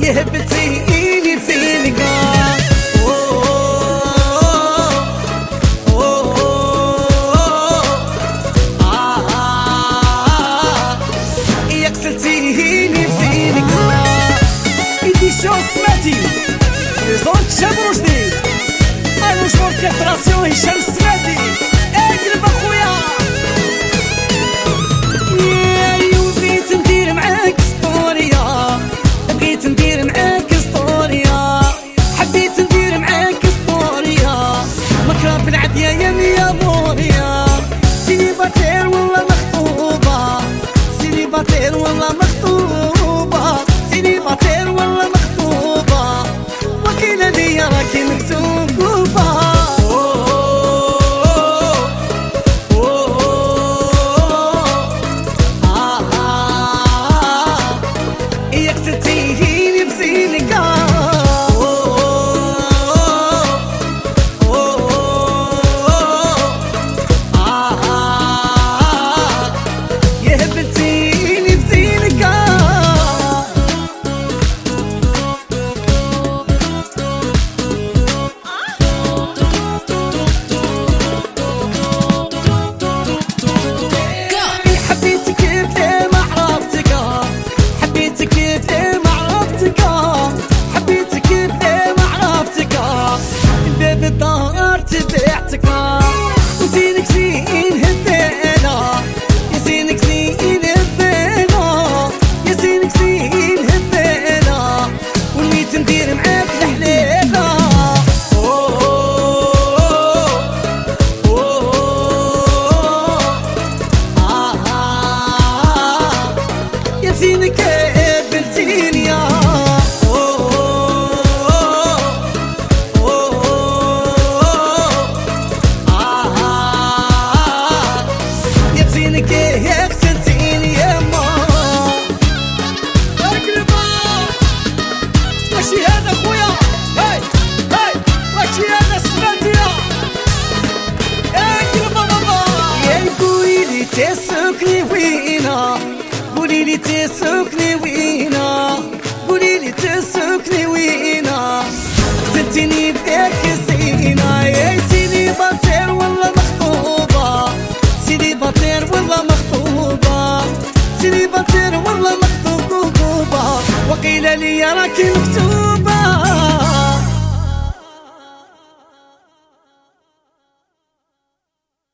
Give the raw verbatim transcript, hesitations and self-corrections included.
يهبتيني بزينك يقتلتيني بزينك إيدي شو سمعتي زونك شابو جديد أنا جور كاتراسيون هشام السماتي اقلب أخويا يايو بغيت ندير معاك ستوريا بغيت ندير معاك ستوريا حبيت ندير معاك ستوريا مكرا في العديا يا ميا موريا سيليباتير والله مخطوبة سيليباتير والله مخطوبة سيليباتير والله مخطوبة وكيلة ليا راكي مكتوبة يقتلتيني بزينك يهبلتيني بزينك حبيتك بلا ما عرفتك حبيتك بلا ما عرفتك حبيتك بلا ما عرفتك باب الدار تبعتك وزينك زين هبالة يا زينك زين هبالة يا زينك زين هبالة ونيت ندير معاك الحلالة يا زينك قابلتيني يا يا بزينك يا غسلتيني يا ما اقلبا ماشي هذا خويا هاي هاي ماشي هذا سمعتيا اقلبا بابا يا قوليلي تسكني وينا قوليلي تسكني وينا قوليلي تسكني وينا قتلتيني بيك زينة يا سيدي بطير والله مخطوبة سيدي بطير والله مخطوبة سيدي بطير والله مخطوبة وقيل لي راكي مكتوبة